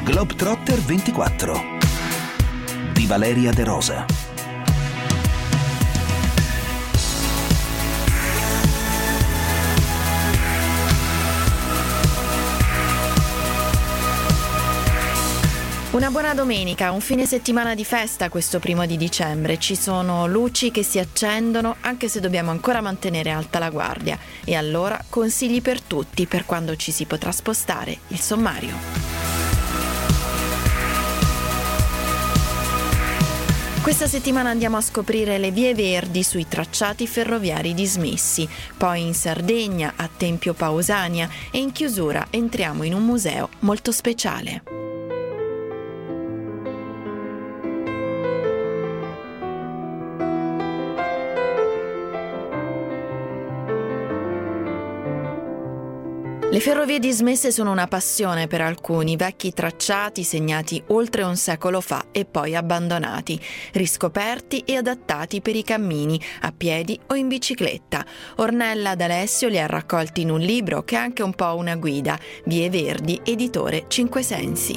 Globetrotter 24 di Valeria De Rosa. Una buona domenica, un fine settimana di festa questo 1° di dicembre. Ci sono luci che si accendono anche se dobbiamo ancora mantenere alta la guardia. E allora consigli per tutti per quando ci si potrà spostare, il sommario. Questa settimana andiamo a scoprire le vie verdi sui tracciati ferroviari dismessi, poi in Sardegna, a Tempio Pausania e in chiusura entriamo in un museo molto speciale. Le ferrovie dismesse sono una passione per alcuni, vecchi tracciati segnati oltre un secolo fa e poi abbandonati, riscoperti e adattati per i cammini, a piedi o in bicicletta. Ornella D'Alessio li ha raccolti in un libro che è anche un po' una guida, Vie Verdi, editore Cinque Sensi.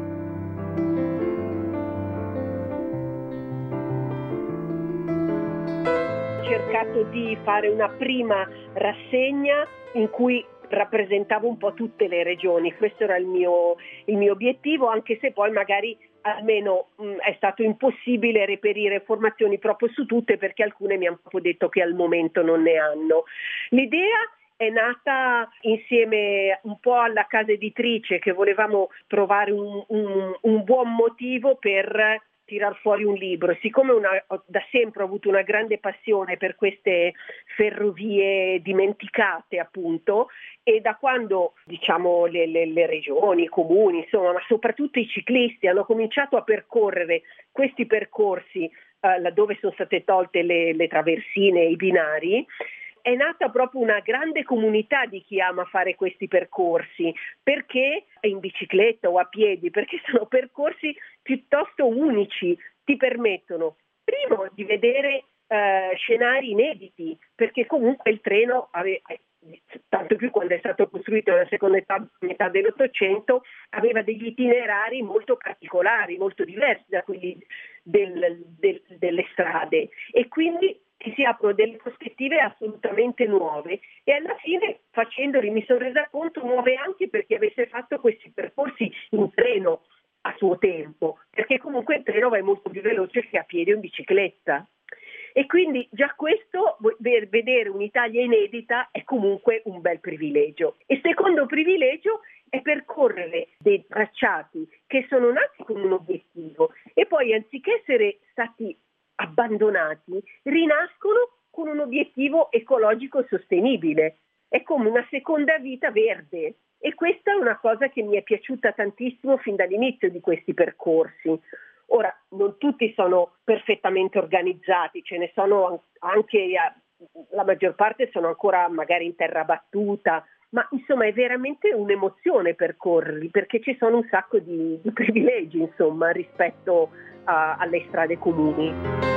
Ho cercato di fare una prima rassegna in cui rappresentavo un po' tutte le regioni. Questo era il mio obiettivo, anche se poi magari almeno è stato impossibile reperire informazioni proprio su tutte, perché alcune mi hanno proprio detto che al momento non ne hanno. L'idea è nata insieme un po' alla casa editrice, che volevamo trovare un buon motivo per tirar fuori un libro. Siccome da sempre ho avuto una grande passione per queste ferrovie dimenticate, appunto, e da quando le regioni, i comuni, insomma, ma soprattutto i ciclisti hanno cominciato a percorrere questi percorsi laddove sono state tolte le traversine e i binari, è nata proprio una grande comunità di chi ama fare questi percorsi, perché in bicicletta o a piedi, perché sono percorsi piuttosto unici, ti permettono primo di vedere scenari inediti, perché comunque il treno tanto più quando è stato costruito nella seconda metà dell'Ottocento, aveva degli itinerari molto particolari, molto diversi da quelli delle strade, e quindi si aprono delle prospettive assolutamente nuove, e alla fine, facendoli, mi sono resa conto nuove anche per chi avesse fatto questi percorsi in treno a suo tempo, perché comunque il treno va molto più veloce che a piedi o in bicicletta. E quindi già questo, vedere un'Italia inedita, è comunque un bel privilegio. Il secondo privilegio è percorrere dei tracciati che sono nati con un obiettivo e poi, anziché essere stati abbandonati, rinascono con un obiettivo ecologico sostenibile. È come una seconda vita verde, e questa è una cosa che mi è piaciuta tantissimo fin dall'inizio di questi percorsi. Ora, non tutti sono perfettamente organizzati, ce ne sono anche, la maggior parte sono ancora magari in terra battuta, ma insomma è veramente un'emozione percorrerli, perché ci sono un sacco di privilegi, insomma, rispetto alle strade comuni.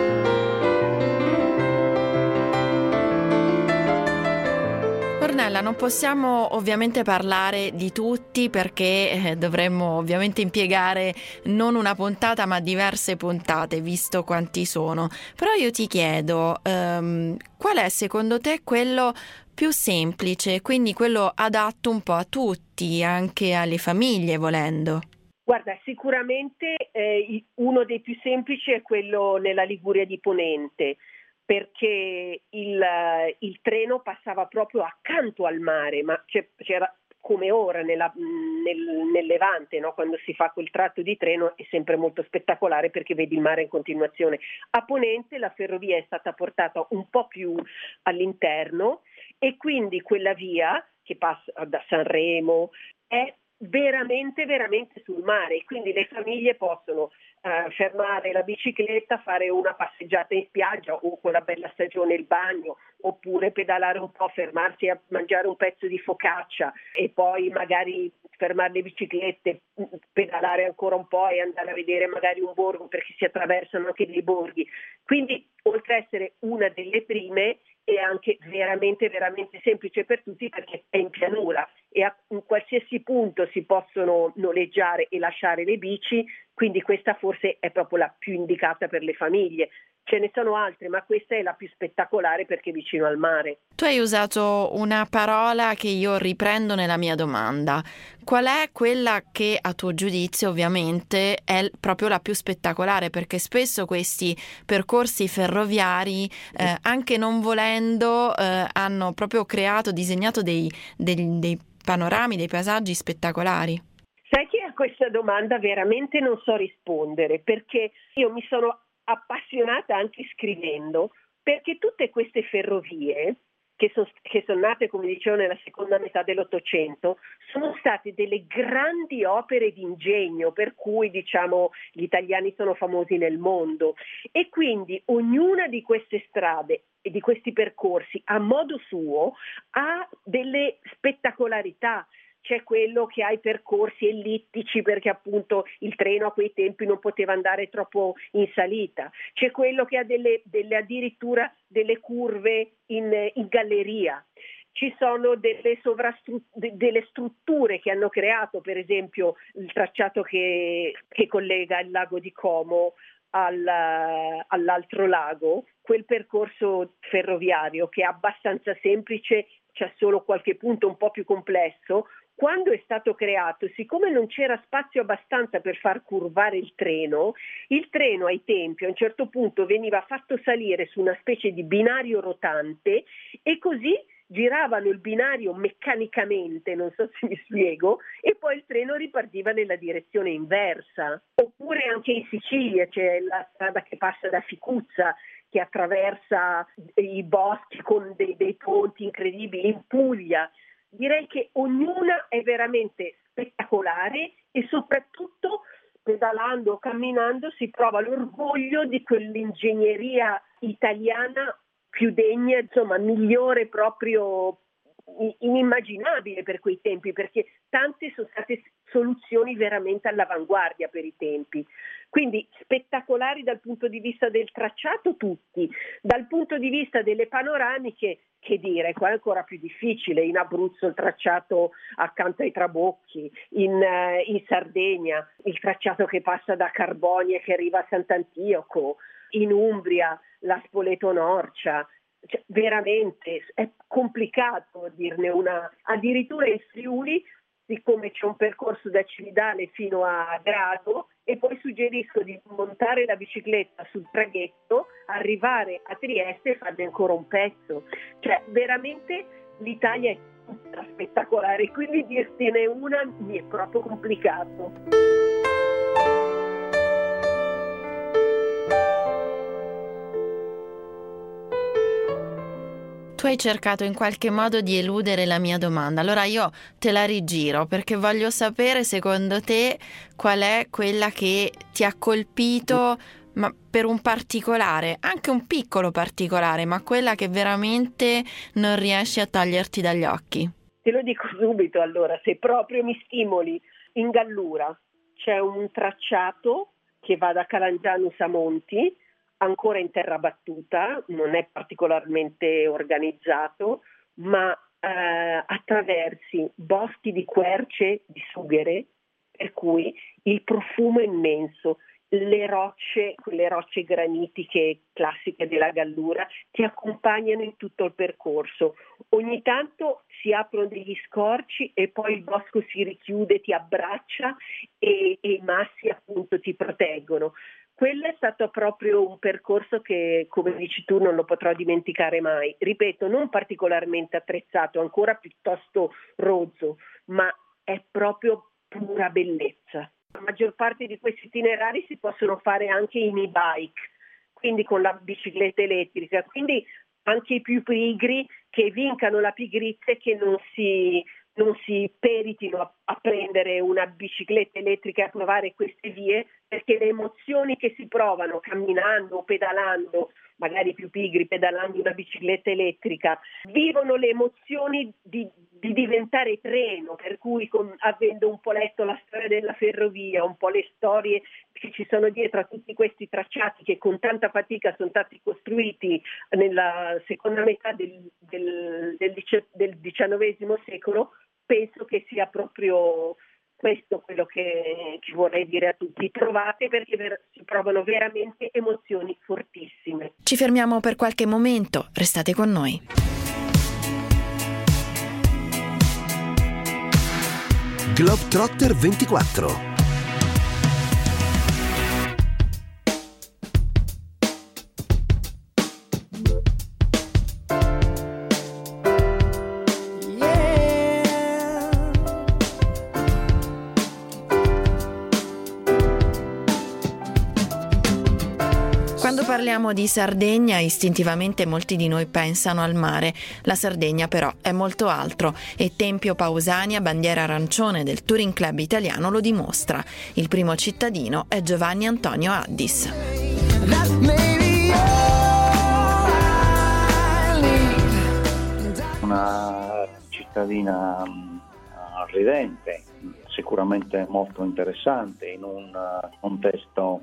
Ornella, non possiamo ovviamente parlare di tutti, perché dovremmo ovviamente impiegare non una puntata ma diverse puntate, visto quanti sono. Però io ti chiedo, qual è secondo te quello più semplice, quindi quello adatto un po' a tutti, anche alle famiglie volendo? Guarda, sicuramente uno dei più semplici è quello nella Liguria di Ponente, perché il treno passava proprio accanto al mare, ma c'era come ora nel Levante, no? Quando si fa quel tratto di treno è sempre molto spettacolare perché vedi il mare in continuazione. A Ponente la ferrovia è stata portata un po' più all'interno, e quindi quella via che passa da Sanremo è veramente veramente sul mare, quindi le famiglie possono fermare la bicicletta, fare una passeggiata in spiaggia o con la bella stagione il bagno, oppure pedalare un po', fermarsi a mangiare un pezzo di focaccia e poi magari fermare le biciclette, pedalare ancora un po' e andare a vedere magari un borgo, perché si attraversano anche dei borghi. Quindi, oltre ad essere una delle prime, è anche veramente veramente semplice per tutti, perché è in pianura e ha in qualsiasi punto si possono noleggiare e lasciare le bici, quindi questa forse è proprio la più indicata per le famiglie. Ce ne sono altre, ma questa è la più spettacolare perché è vicino al mare. Tu hai usato una parola che io riprendo nella mia domanda. Qual è quella che a tuo giudizio ovviamente è proprio la più spettacolare? Perché spesso questi percorsi ferroviari, anche non volendo, hanno proprio disegnato dei panorami, dei paesaggi spettacolari. Sai che a questa domanda veramente non so rispondere, perché io mi sono appassionata anche scrivendo, perché tutte queste ferrovie che sono nate, come dicevo, nella seconda metà dell'Ottocento, sono state delle grandi opere di ingegno, per cui diciamo gli italiani sono famosi nel mondo, e quindi ognuna di queste strade e di questi percorsi a modo suo ha delle spettacolarità. C'è quello che ha i percorsi ellittici perché appunto il treno a quei tempi non poteva andare troppo in salita, c'è quello che ha addirittura delle curve in galleria, ci sono delle strutture che hanno creato, per esempio il tracciato che collega il lago di Como all'altro lago, quel percorso ferroviario che è abbastanza semplice, c'è solo qualche punto un po' più complesso. Quando è stato creato, siccome non c'era spazio abbastanza per far curvare il treno ai tempi a un certo punto veniva fatto salire su una specie di binario rotante e così giravano il binario meccanicamente, non so se mi spiego, e poi il treno ripartiva nella direzione inversa. Oppure anche in Sicilia c'è la strada che passa da Ficuzza, che attraversa i boschi con dei ponti incredibili, in Puglia. Direi che ognuna è veramente spettacolare e soprattutto pedalando, camminando si prova l'orgoglio di quell'ingegneria italiana più degna, insomma migliore, proprio inimmaginabile per quei tempi, perché tante sono state soluzioni veramente all'avanguardia per i tempi. Quindi spettacolari dal punto di vista del tracciato tutti, dal punto di vista delle panoramiche, che dire, qua è ancora più difficile, in Abruzzo il tracciato accanto ai Trabocchi, in Sardegna il tracciato che passa da Carbonia e che arriva a Sant'Antioco, in Umbria la Spoleto-Norcia. Cioè, veramente è complicato dirne una. Addirittura in Friuli, siccome c'è un percorso da Cividale fino a Grado, e poi suggerisco di montare la bicicletta sul traghetto, arrivare a Trieste e farne ancora un pezzo. Cioè veramente l'Italia è tutta spettacolare, quindi dirtene una mi è proprio complicato. Tu hai cercato in qualche modo di eludere la mia domanda, allora io te la rigiro perché voglio sapere secondo te qual è quella che ti ha colpito, ma per un particolare, anche un piccolo particolare, ma quella che veramente non riesci a toglierti dagli occhi. Te lo dico subito, allora, se proprio mi stimoli, in Gallura c'è un tracciato che va da Calangianus a Monti, ancora in terra battuta, non è particolarmente organizzato, ma attraversi boschi di querce, di sughere, per cui il profumo è immenso, quelle rocce granitiche classiche della Gallura ti accompagnano in tutto il percorso. Ogni tanto si aprono degli scorci e poi il bosco si richiude, ti abbraccia e i massi appunto ti proteggono. Quello è stato proprio un percorso che, come dici tu, non lo potrò dimenticare mai. Ripeto, non particolarmente attrezzato, ancora piuttosto rozzo, ma è proprio pura bellezza. La maggior parte di questi itinerari si possono fare anche in e-bike, quindi con la bicicletta elettrica, quindi anche i più pigri che vincano la pigrizia e che non si peritino a prendere una bicicletta elettrica e a provare queste vie, perché le emozioni che si provano camminando o pedalando, magari più pigri pedalando una bicicletta elettrica, vivono le emozioni di diventare treno, per cui avendo un po' letto la storia della ferrovia, un po' le storie che ci sono dietro a tutti questi tracciati che con tanta fatica sono stati costruiti nella seconda metà del XIX secolo, penso che sia proprio questo quello che vorrei dire a tutti. Provate, perché si provano veramente emozioni fortissime. Ci fermiamo per qualche momento, restate con noi. Globetrotter 24. Quando parliamo di Sardegna, istintivamente molti di noi pensano al mare. La Sardegna però è molto altro e Tempio Pausania, bandiera arancione del Touring Club italiano, lo dimostra. Il primo cittadino è Giovanni Antonio Addis. Una cittadina ridente, sicuramente molto interessante in un contesto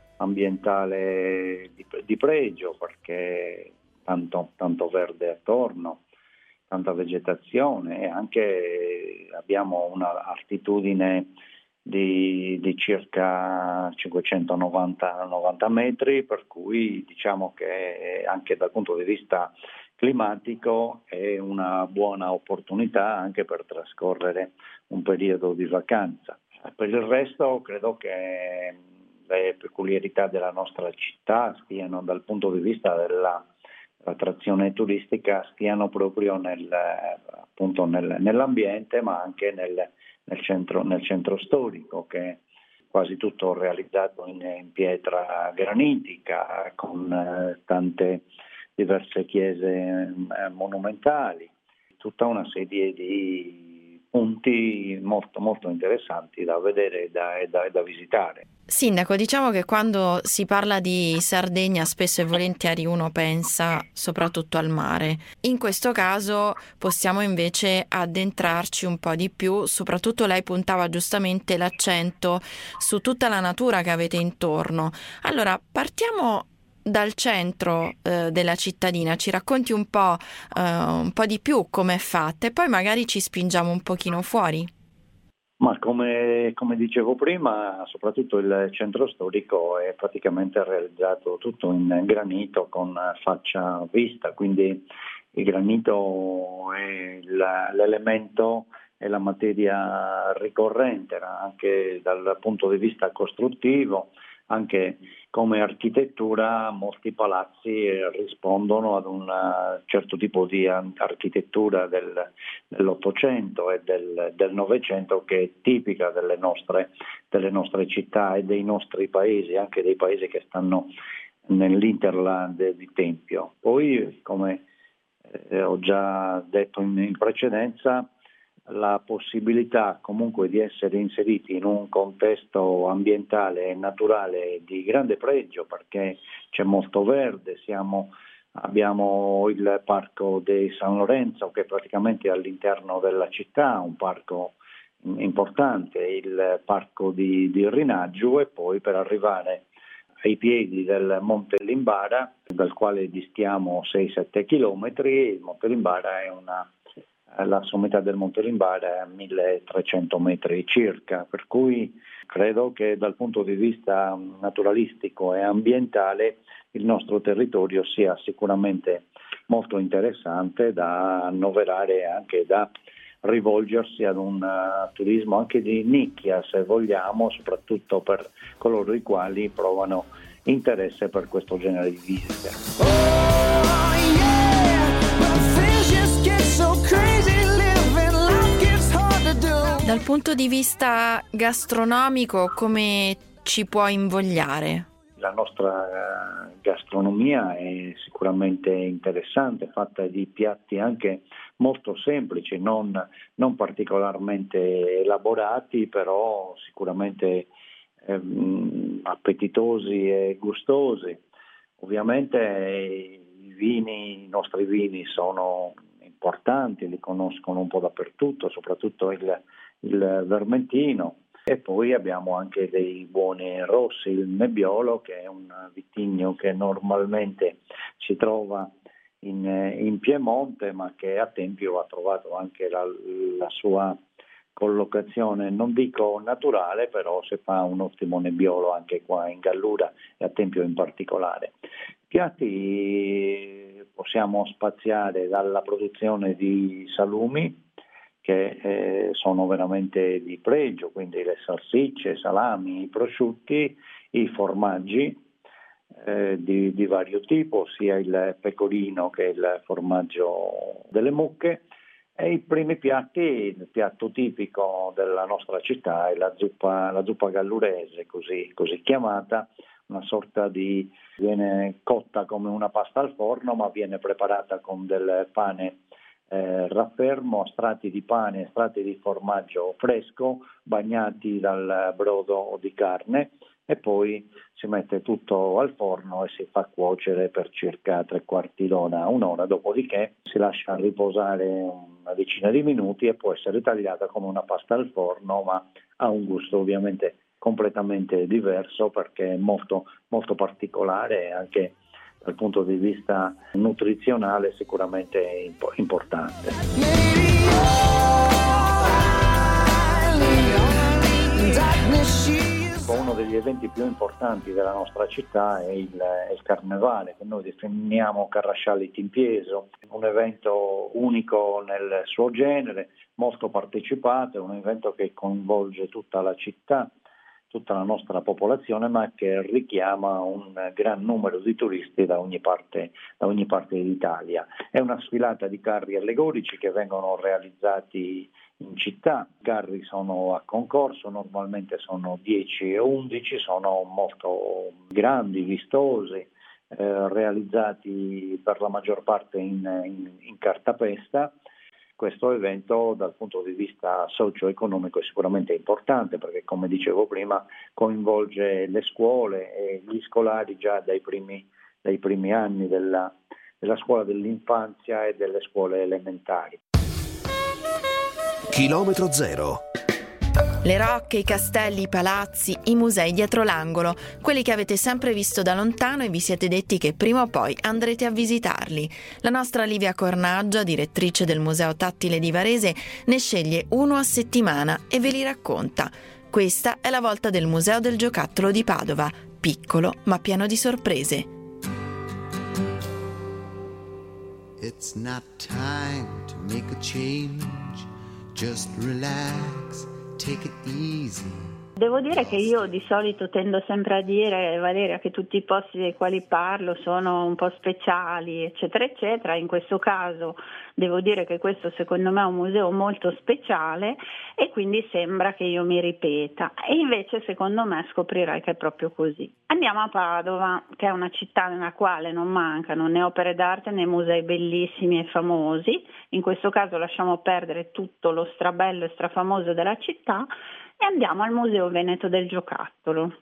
ambientale di pregio, perché tanto verde attorno, tanta vegetazione, e anche abbiamo una altitudine di circa 590 metri, per cui diciamo che anche dal punto di vista climatico è una buona opportunità anche per trascorrere un periodo di vacanza. Per il resto credo che le peculiarità della nostra città stiano, dal punto di vista dell'attrazione turistica, stiano proprio nell'ambiente, ma anche nel centro storico, che è quasi tutto realizzato in pietra granitica, con tante diverse chiese monumentali, tutta una serie di punti molto molto interessanti da vedere e da visitare. Sindaco, diciamo che quando si parla di Sardegna spesso e volentieri uno pensa soprattutto al mare. In questo caso possiamo invece addentrarci un po' di più, soprattutto lei puntava giustamente l'accento su tutta la natura che avete intorno. Allora, partiamo dal centro della cittadina, ci racconti un po' di più com'è fatta e poi magari ci spingiamo un pochino fuori. Ma come dicevo prima, soprattutto il centro storico è praticamente realizzato tutto in granito con faccia vista, quindi il granito è l'elemento e la materia ricorrente anche dal punto di vista costruttivo. Anche come architettura molti palazzi rispondono ad un certo tipo di architettura dell'Ottocento e del Novecento, che è tipica delle nostre città e dei nostri paesi, anche dei paesi che stanno nell'Interland di Tempio. Poi, come ho già detto in precedenza, la possibilità comunque di essere inseriti in un contesto ambientale e naturale di grande pregio, perché c'è molto verde, abbiamo il parco di San Lorenzo, che è praticamente all'interno della città, un parco importante, il parco di Rinaggiu, e poi per arrivare ai piedi del Monte Limbara, dal quale distiamo 6-7 chilometri. Il Monte Limbara la sommità del Monte Limbara è a 1300 metri circa, per cui credo che dal punto di vista naturalistico e ambientale il nostro territorio sia sicuramente molto interessante da annoverare, anche da rivolgersi ad un turismo anche di nicchia, se vogliamo, soprattutto per coloro i quali provano interesse per questo genere di visite. Dal punto di vista gastronomico, come ci può invogliare? La nostra gastronomia è sicuramente interessante, fatta di piatti anche molto semplici, non particolarmente elaborati, però sicuramente appetitosi e gustosi. Ovviamente i nostri vini sono importanti, li conoscono un po' dappertutto, soprattutto il Vermentino, e poi abbiamo anche dei buoni rossi, il Nebbiolo, che è un vitigno che normalmente si trova in Piemonte, ma che a Tempio ha trovato anche la sua collocazione, non dico naturale, però si fa un ottimo nebbiolo anche qua in Gallura e a Tempio in particolare. Piatti possiamo spaziare dalla produzione di salumi, che sono veramente di pregio, quindi le salsicce, salami, i prosciutti, i formaggi di vario tipo, sia il pecorino che il formaggio delle mucche, e i primi piatti, il piatto tipico della nostra città è la zuppa gallurese, così chiamata, una sorta viene cotta come una pasta al forno, ma viene preparata con del pane raffermo, strati di pane e strati di formaggio fresco bagnati dal brodo di carne, e poi si mette tutto al forno e si fa cuocere per circa 3/4 d'ora, un'ora, dopodiché si lascia riposare una decina di minuti e può essere tagliata come una pasta al forno, ma ha un gusto ovviamente completamente diverso, perché è molto, molto particolare e anche dal punto di vista nutrizionale sicuramente importante. Uno degli eventi più importanti della nostra città è il Carnevale, che noi definiamo Carrasciale Timpieso, un evento unico nel suo genere, molto partecipato, è un evento che coinvolge tutta la città, tutta la nostra popolazione, ma che richiama un gran numero di turisti da ogni parte d'Italia. È una sfilata di carri allegorici che vengono realizzati in città. I carri sono a concorso, normalmente sono 10 e 11, sono molto grandi, vistosi, realizzati per la maggior parte in cartapesta. Questo evento dal punto di vista socio-economico è sicuramente importante, perché, come dicevo prima, coinvolge le scuole e gli scolari già dai primi anni della scuola dell'infanzia e delle scuole elementari. Chilometro zero. Le rocche, i castelli, i palazzi, i musei dietro l'angolo, quelli che avete sempre visto da lontano e vi siete detti che prima o poi andrete a visitarli. La nostra Livia Cornaggia, direttrice del Museo Tattile di Varese, ne sceglie uno a settimana e ve li racconta. Questa è la volta del Museo del Giocattolo di Padova, piccolo ma pieno di sorprese. It's not time to make a change, just relax. Take it easy. Devo dire che io di solito tendo sempre a dire, Valeria, che tutti i posti dei quali parlo sono un po' speciali, eccetera, eccetera. In questo caso devo dire che questo secondo me è un museo molto speciale e quindi sembra che io mi ripeta. E invece secondo me scoprirai che è proprio così. Andiamo a Padova, che è una città nella quale non mancano né opere d'arte né musei bellissimi e famosi. In questo caso lasciamo perdere tutto lo strabello e strafamoso della città e andiamo al Museo Veneto del Giocattolo.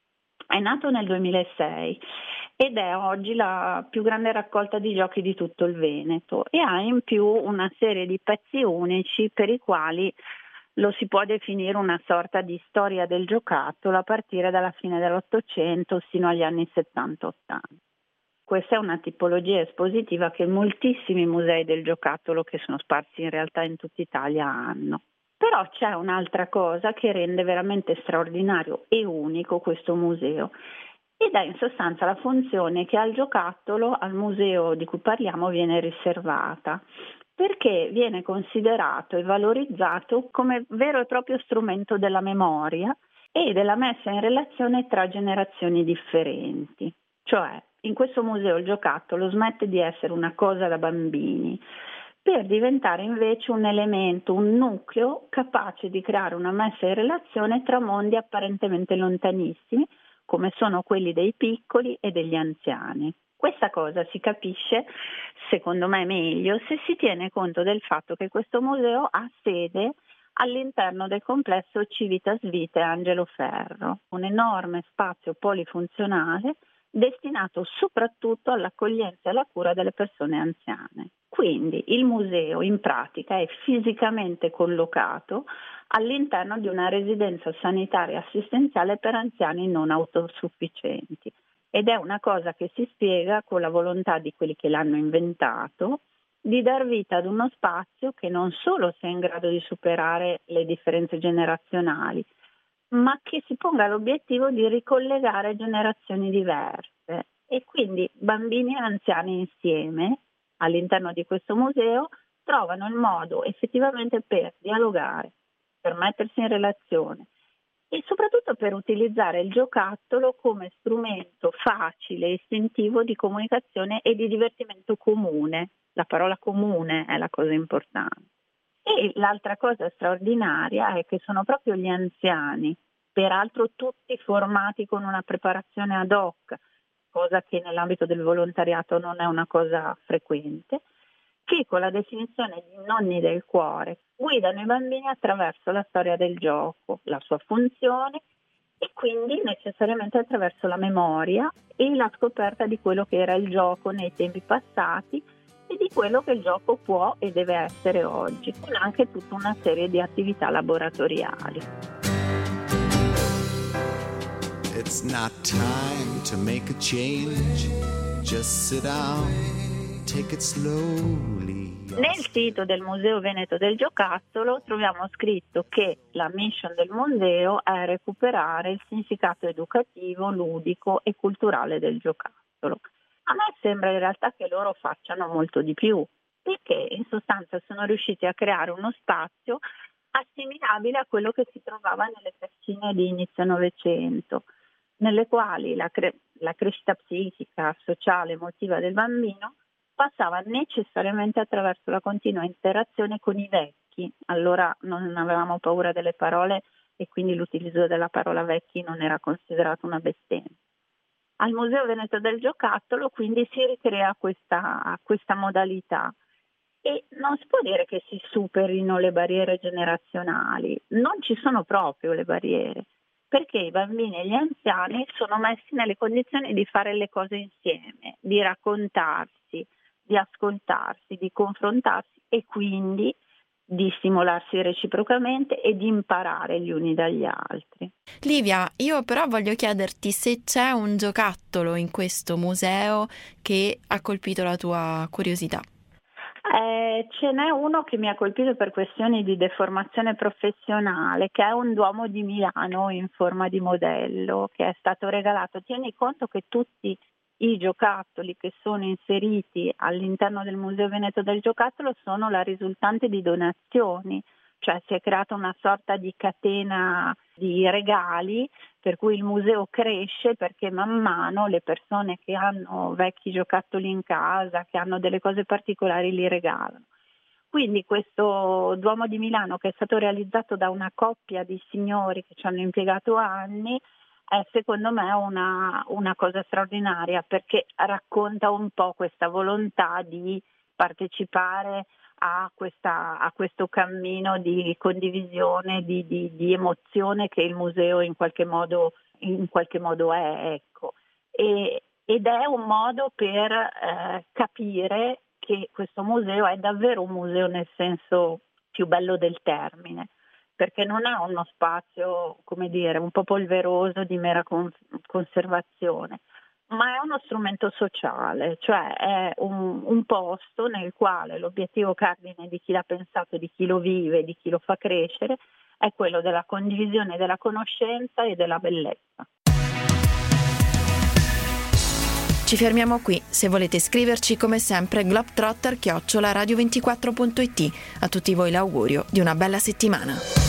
È nato nel 2006 ed è oggi la più grande raccolta di giochi di tutto il Veneto e ha in più una serie di pezzi unici per i quali lo si può definire una sorta di storia del giocattolo a partire dalla fine dell'Ottocento sino agli anni 70-80. Questa è una tipologia espositiva che moltissimi musei del giocattolo, che sono sparsi in realtà in tutta Italia, hanno. Però c'è un'altra cosa che rende veramente straordinario e unico questo museo, ed è in sostanza la funzione che al giocattolo, al museo di cui parliamo, viene riservata, perché viene considerato e valorizzato come vero e proprio strumento della memoria e della messa in relazione tra generazioni differenti. Cioè, in questo museo il giocattolo smette di essere una cosa da bambini per diventare invece un elemento, un nucleo capace di creare una messa in relazione tra mondi apparentemente lontanissimi, come sono quelli dei piccoli e degli anziani. Questa cosa si capisce, secondo me, meglio se si tiene conto del fatto che questo museo ha sede all'interno del complesso Civitas Vitae Angelo Ferro, un enorme spazio polifunzionale destinato soprattutto all'accoglienza e alla cura delle persone anziane. Quindi il museo in pratica è fisicamente collocato all'interno di una residenza sanitaria assistenziale per anziani non autosufficienti ed è una cosa che si spiega con la volontà di quelli che l'hanno inventato di dar vita ad uno spazio che non solo sia in grado di superare le differenze generazionali, ma che si ponga l'obiettivo di ricollegare generazioni diverse e quindi bambini e anziani insieme all'interno di questo museo trovano il modo effettivamente per dialogare, per mettersi in relazione e soprattutto per utilizzare il giocattolo come strumento facile e istintivo di comunicazione e di divertimento comune. La parola comune è la cosa importante. E l'altra cosa straordinaria è che sono proprio gli anziani, peraltro tutti formati con una preparazione ad hoc, cosa che nell'ambito del volontariato non è una cosa frequente, che con la definizione di nonni del cuore guidano i bambini attraverso la storia del gioco, la sua funzione e quindi necessariamente attraverso la memoria e la scoperta di quello che era il gioco nei tempi passati e di quello che il gioco può e deve essere oggi, con anche tutta una serie di attività laboratoriali. It's not time to make a change, just sit down, take it slowly. Nel sito del Museo Veneto del Giocattolo troviamo scritto che la mission del museo è recuperare il significato educativo, ludico e culturale del giocattolo. A me sembra in realtà che loro facciano molto di più, perché in sostanza sono riusciti a creare uno spazio assimilabile a quello che si trovava nelle cascine di inizio Novecento, nelle quali la crescita psichica, sociale, emotiva del bambino passava necessariamente attraverso la continua interazione con i vecchi. Allora non avevamo paura delle parole e quindi l'utilizzo della parola vecchi non era considerato una bestemmia. Al Museo Veneto del Giocattolo quindi si ricrea questa modalità e non si può dire che si superino le barriere generazionali, non ci sono proprio le barriere, perché i bambini e gli anziani sono messi nelle condizioni di fare le cose insieme, di raccontarsi, di ascoltarsi, di confrontarsi e quindi di stimolarsi reciprocamente e di imparare gli uni dagli altri. Livia, io però voglio chiederti se c'è un giocattolo in questo museo che ha colpito la tua curiosità. Ce n'è uno che mi ha colpito per questioni di deformazione professionale, che è un Duomo di Milano in forma di modello, che è stato regalato. Tieni conto che tutti i giocattoli che sono inseriti all'interno del Museo Veneto del Giocattolo sono la risultante di donazioni, cioè si è creata una sorta di catena di regali per cui il museo cresce perché man mano le persone che hanno vecchi giocattoli in casa, che hanno delle cose particolari, li regalano. Quindi questo Duomo di Milano, che è stato realizzato da una coppia di signori che ci hanno impiegato anni, è secondo me una cosa straordinaria perché racconta un po' questa volontà di partecipare a questo cammino di condivisione, di emozione che il museo in qualche modo è, ecco. Ed è un modo per capire che questo museo è davvero un museo nel senso più bello del termine, perché non è uno spazio, come dire, un po' polveroso di mera conservazione, ma è uno strumento sociale, cioè è un posto nel quale l'obiettivo cardine di chi l'ha pensato, di chi lo vive, di chi lo fa crescere, è quello della condivisione della conoscenza e della bellezza. Ci fermiamo qui. Se volete scriverci, come sempre, globetrotter@radio24.it. A tutti voi l'augurio di una bella settimana.